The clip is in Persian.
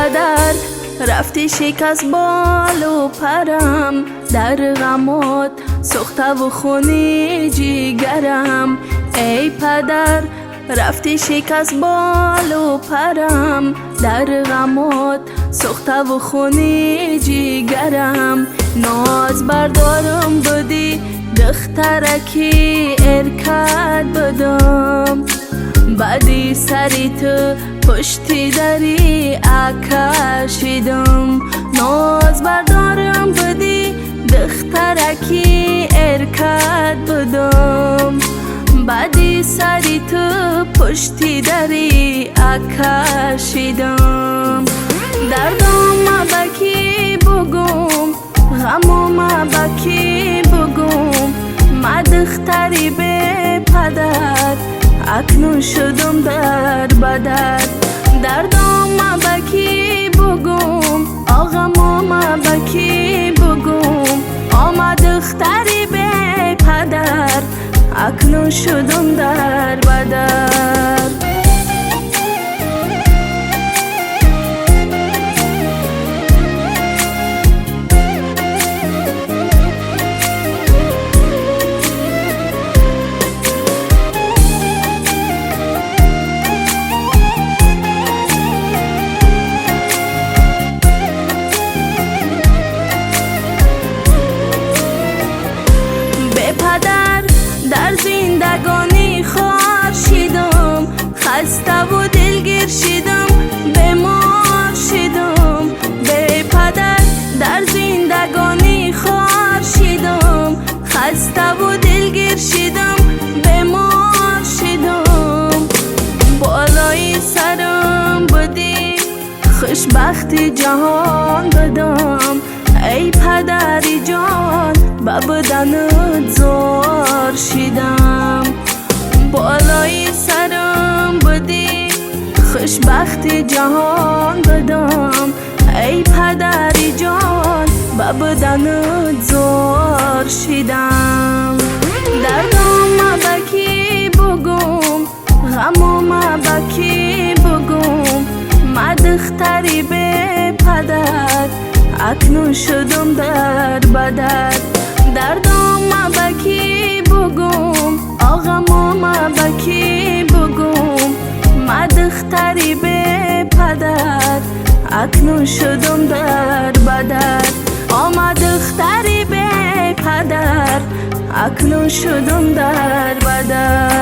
پدر رفتی شکست بال و پرم، در غمات سوخته و خونی جیگرم. ای پدر رفتی شکست بال و پرم، در غمات سوخته و خونی جیگرم. ناز بردارم بودی دخترکی ارکد بدم، بعدی سری تو پشتی دری اکشیدم. ناز بردارم بودی دخترکی ارکد بدم، بعدی سری تو پشتی دری اکشیدم. دردم بکی بگم، غمم بکی بگم، ما دختری به پدر اکنون شدم در بدر. دردم بکی بگم، آغمم بکی بگم، آما دختری به پدر اکنون شدم در بدر. در زندگانی خوار شدم، خسته و دلگیر شدم، بیمار شدم. به پدر در زندگانی خوار شدم، خسته و دلگیر شدم، بیمار شدم. بالای سرم بودی خوشبختی جهان بدم، ای پدری جان به بدنت زار شدم. بالای سرم بودی خوشبختی جهان بدم، ای پدری جان به بدنت زار شدم. دردم بکی بگم، غمم بکی بگم، ما دختری به پدر اکنون شدم در بدر. دردم بکی بگم، آغمم بکی بگم، ما دختری به پدر اکنون شدم در بدر. آما دختری به پدر اکنون شدم در بدر.